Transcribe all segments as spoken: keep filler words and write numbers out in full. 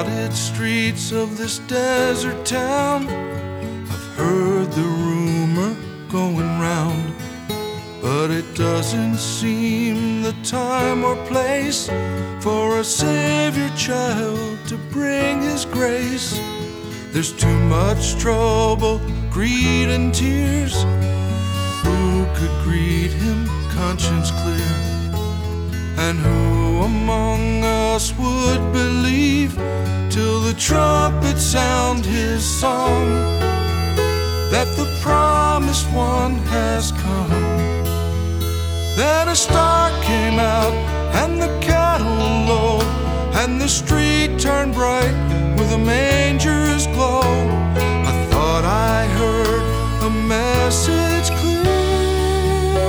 crowded streets of this desert town, I've heard the rumor going round, but it doesn't seem the time or place for a Savior child to bring His grace. There's too much trouble, greed and tears. Who could greet Him conscience clear? And who among us would believe till the trumpet sound His song, that the promised one has come? Then a star came out and the cattle low, and the street turned bright with a manger's glow. I thought I heard a message clear,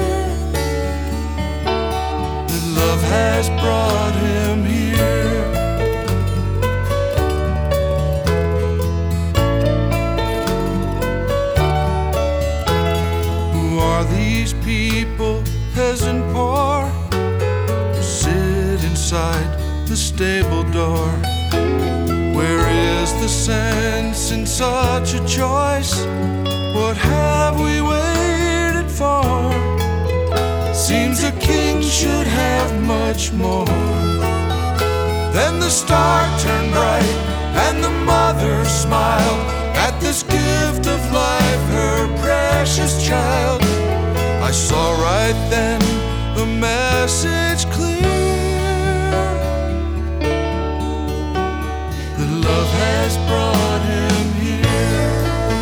that love has brought Him here. Who are these people, peasant poor, who sit inside the stable door? Where is the sense in such a choice? What have we waited for? Seems a king should have much more. Then the star turned bright and the mother smiled at this gift of life, her precious child. I saw right then the message clear, that love has brought Him here.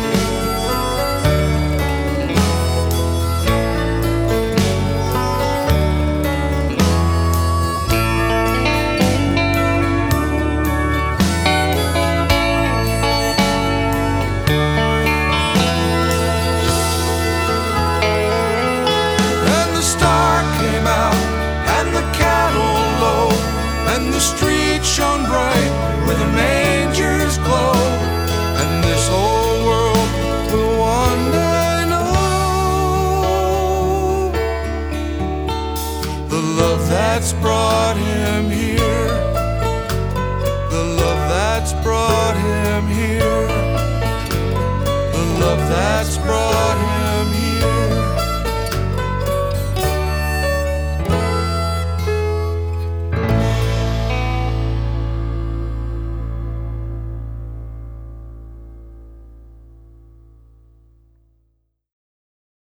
And the star came out and the cattle low, and the street shone bright with a manger's glow. And this whole world will one day know the love that's brought Him here, the love that's brought Him here, the love that's brought